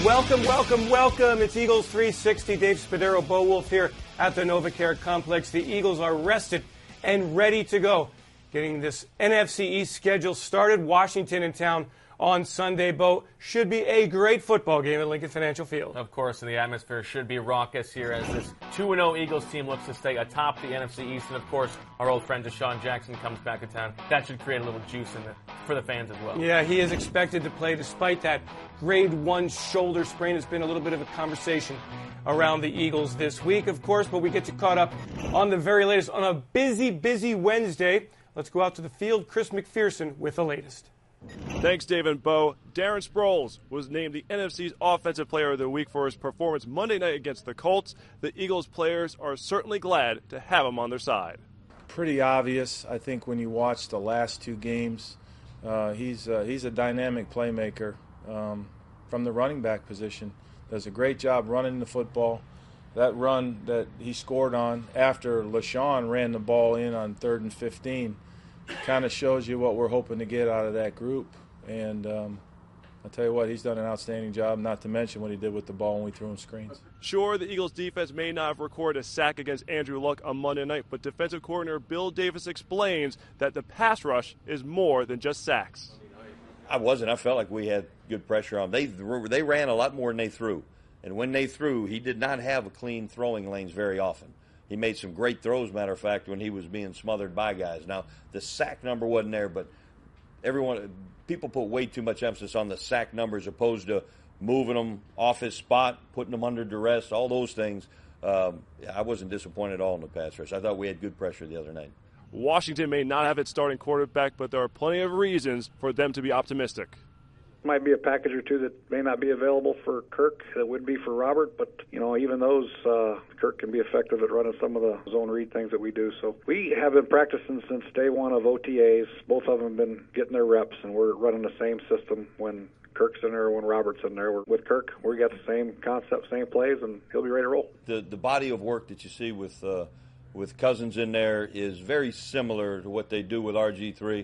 Welcome, welcome, welcome. It's Eagles 360. Dave Spadaro, Bo Wolf here at the NovaCare Complex. The Eagles are rested and ready to go. Getting this NFC East schedule started. Washington in town on Sunday, Bo. Should be a great football game at Lincoln Financial Field. Of course, and the atmosphere should be raucous here as this 2-0 Eagles team looks to stay atop the NFC East. And, of course, our old friend Deshaun Jackson comes back to town. That should create a little juice for the fans as well. Yeah, he is expected to play despite that grade 1 shoulder sprain. It's been a little bit of a conversation around the Eagles this week, of course, but we get you caught up on the very latest on a busy, busy Wednesday. Let's go out to the field. Chris McPherson with the latest. Thanks, Dave and Bo. Darren Sproles was named the NFC's Offensive Player of the Week for his performance Monday night against the Colts. The Eagles players are certainly glad to have him on their side. Pretty obvious, I think, when you watch the last two games. He's a dynamic playmaker from the running back position. Does a great job running the football. That run that he scored on after LaShawn ran the ball in on 3rd and 15 kind of shows you what we're hoping to get out of that group. And I'll tell you what, he's done an outstanding job, not to mention what he did with the ball when we threw him screens. Sure, the Eagles' defense may not have recorded a sack against Andrew Luck on Monday night, but defensive coordinator Bill Davis explains that the pass rush is more than just sacks. I felt like we had good pressure on them. They ran a lot more than they threw. And when they threw, he did not have a clean throwing lanes very often. He made some great throws, matter of fact, when he was being smothered by guys. Now, the sack number wasn't there, but people put way too much emphasis on the sack number as opposed to moving them off his spot, putting them under duress, all those things. I wasn't disappointed at all in the pass rush. I thought we had good pressure the other night. Washington may not have its starting quarterback, but there are plenty of reasons for them to be optimistic. Might be a package or two that may not be available for Kirk that would be for Robert, but even those, Kirk can be effective at running some of the zone read things that we do. So we have been practicing since day one of OTAs. Both of them have been getting their reps, and we're running the same system when Kirk's in there or when Robert's in there. With Kirk, we got the same concept, same plays, and he'll be ready to roll. The body of work that you see with Cousins in there is very similar to what they do with RG3.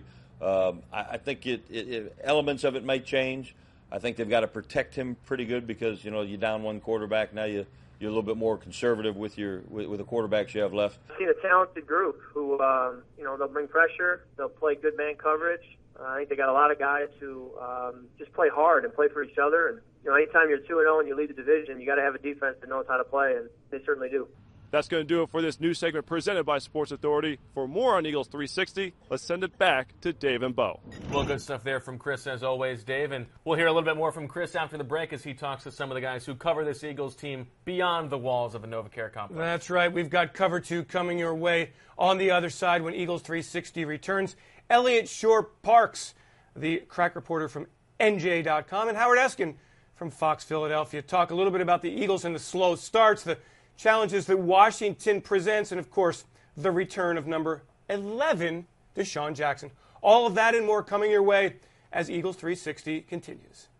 I think elements of it might change. I think they've got to protect him pretty good because you down one quarterback, now you're a little bit more conservative with the quarterbacks you have left. I've seen a talented group who they'll bring pressure, they'll play good man coverage. I think they got a lot of guys who just play hard and play for each other. And anytime you're 2-0 and you lead the division, you got to have a defense that knows how to play, and they certainly do. That's going to do it for this new segment presented by Sports Authority. For more on Eagles 360, let's send it back to Dave and Bo. Well, good stuff there from Chris, as always, Dave. And we'll hear a little bit more from Chris after the break as he talks to some of the guys who cover this Eagles team beyond the walls of the NovaCare Complex. That's right. We've got cover 2 coming your way on the other side when Eagles 360 returns. Elliot Shore-Parks, the crack reporter from NJ.com, and Howard Eskin from Fox Philadelphia talk a little bit about the Eagles and the slow starts, the challenges that Washington presents, and, of course, the return of number 11, Deshaun Jackson. All of that and more coming your way as Eagles 360 continues.